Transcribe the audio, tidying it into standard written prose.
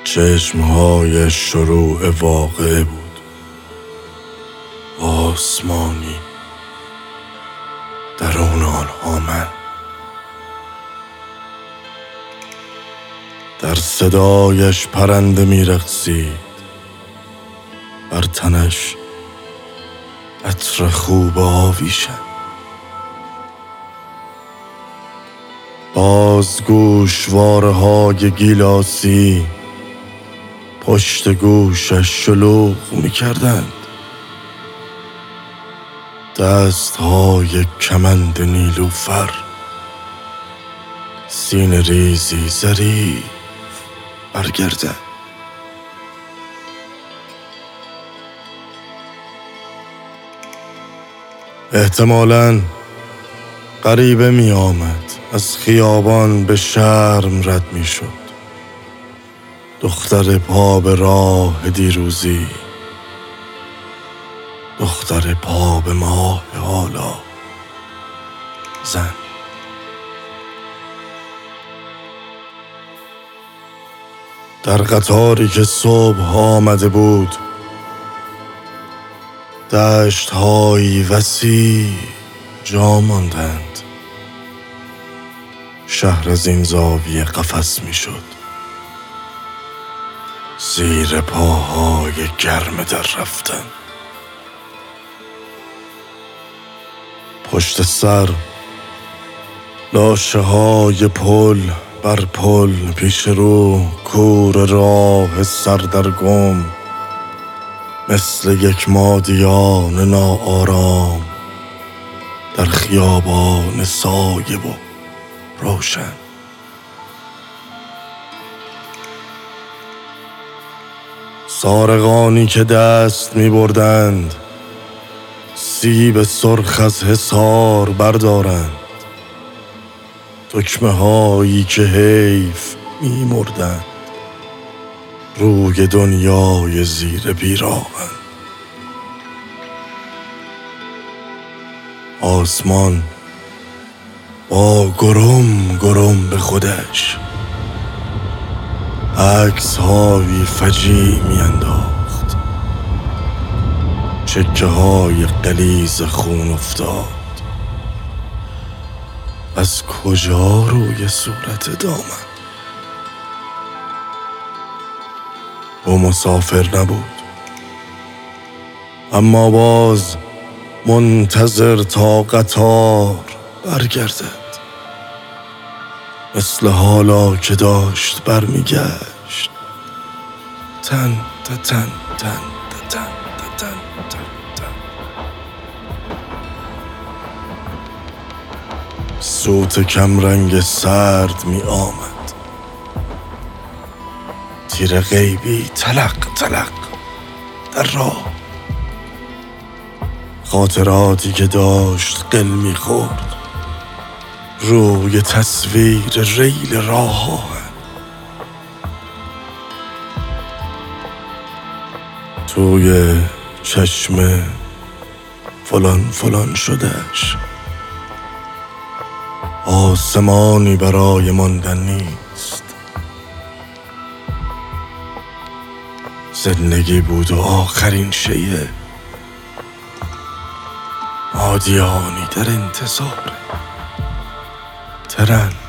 چشمهای شروع واقعه بود، آسمانی، درون آنها من. در صدایش پرنده می‌رقصید، بر تنش عطر خوب آویشم. باز گوشواره‌های گیلاسی پشت گوشش شلوغ می‌کردند. دست‌های کمند نیلوفر، سینه ریزی ظریف برگردد. احتمالاً غریبه می آمد، از خیابان به شرم رد می شد. دختر پا به راه دیروزی، دختر پا به ماه حالا، زن. در قطاری که صبح آمده بود، دشت‌های وسیع جا ماندند. شهر از این زاویه قفس می‌شد، زیر پاهای گرم در رفتن. پشت سر لاشه‌های پل بر پل، پیش رو کور راه سردرگم، مثل یک مادیان ناآرام در خیابان سایه و روشن. سارقانی که دست می بردند سیب سرخ از حصار بردارند، دکمه هایی که حیف می مردند روی دنیای زیر پیراهن. آسمان با گرم گرم به خودش عکس های فجیع می انداخت. چکه های غلیظ خون افتاد. از کجا روی صورت دامن؟ او مسافر نبود، اما باز منتظر تا قطار برگردد، مثل حالا که داشت برمیگشت. تن تن تن تن تن تن تن. صوت کمرنگ سرد می آمد، تیر غیبی تلق تلق در راه. خاطراتی که داشت قل می خورد روی تصویر ریل راه. توی چشم فلان فلان شدهش آسمانی برای ماندن نیست. زندگی بود و آخرین شیء مادیانی در انتظار ترن.